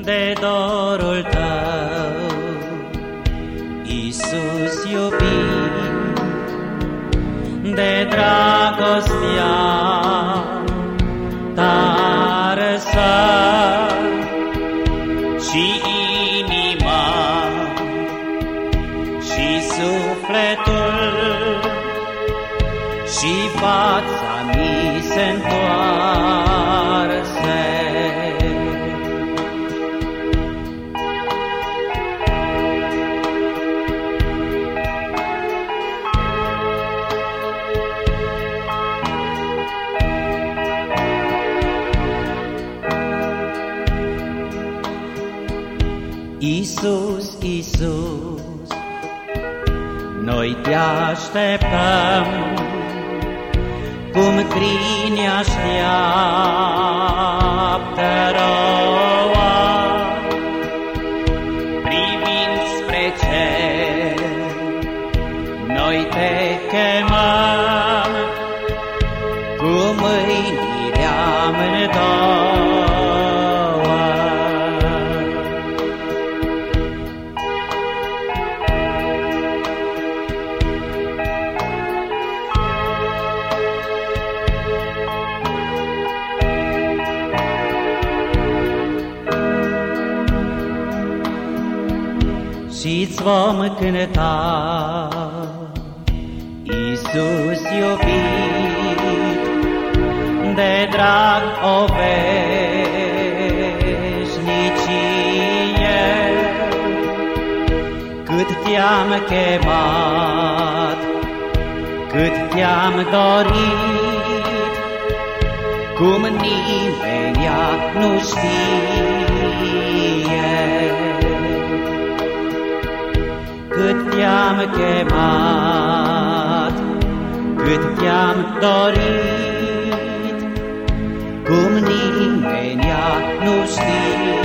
de dorul tău, Iisus iubit, de dragostea ta răsat și inima și sufletul și fața mi se întoarse. Iisus, Iisus, noi te așteptăm, cum câini așteaptă roa, privind spre cer, noi te chemăm, cu mâinile amândouă. Și-ți vom cânta, Iisus iubit, de drag o veșnicie, cât te-am chemat, cât te-am dorit, cum nimeni nu știe. Cât te-am chemat, cât te-am dorit, cum nimeni nu știe.